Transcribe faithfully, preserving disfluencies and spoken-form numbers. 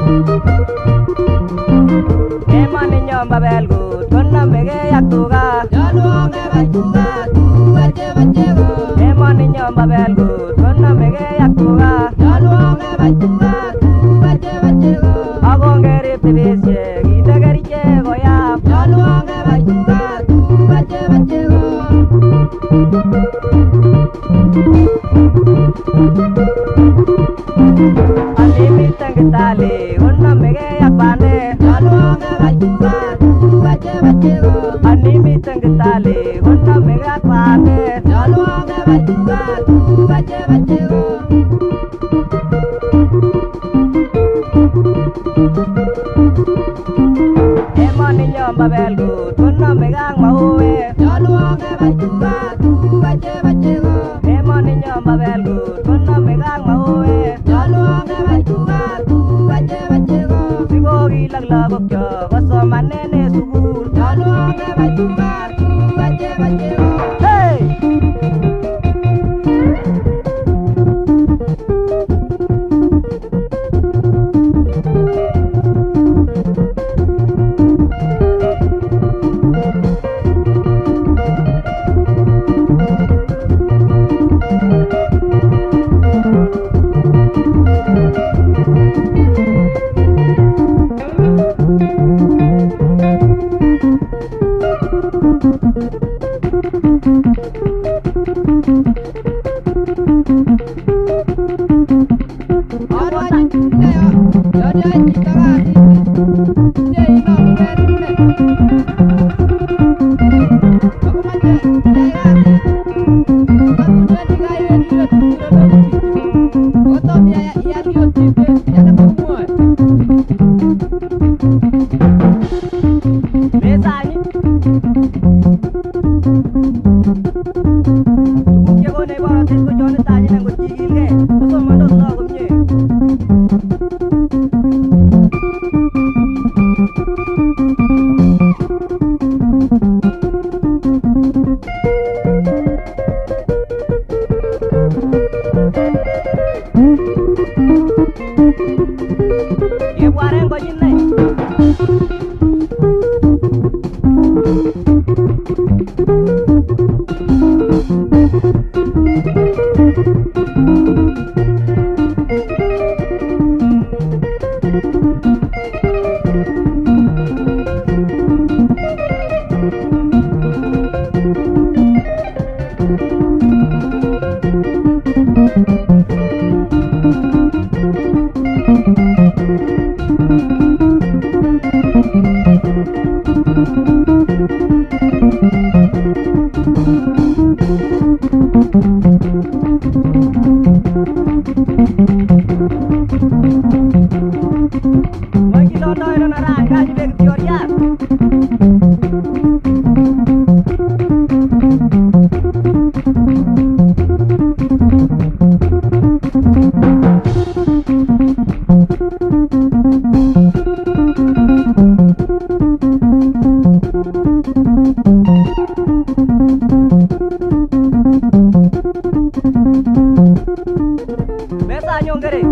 Emoni nyo Mabel good konamegei ak tuga. Nyolwonge bai tuga, tuga chebo chego. Emoni nyo Mabel good konamegei ak tuga. Nyolwonge bai tuga, tuga chebo chego. Akongerib tibisiek kinde kerichek koyam. Nyolwonge bai tuga, tuga chebo chego. Animiten Kitale konamegei ak bandek. Nyolwonge bai tuga, tuga chebo chego. Animiten Kitale konamegei ak bandek. Nyolwonge bai tuga, tuga chebo chego. Emoni nyo Mabel good konamegei ak mauek. Nyolwonge bai tuga, tuga chebo chego. Emoni nyo Mabel good konamegei ak mauek. Nyolwonge bai tuga, tuga chebo chego. Sikokilak lagokchok kosomanen en sukul. Nyolwonge bai tuga, tuga chebo chego. Hey! Mesani. Tuguk chekonech borotet ko chon itanyin angot kikilgei kosomondos lagok komie. Kebwaren konyinei. Woi kilondoi ron arany kanyile kityoriat. Mesa nyongere.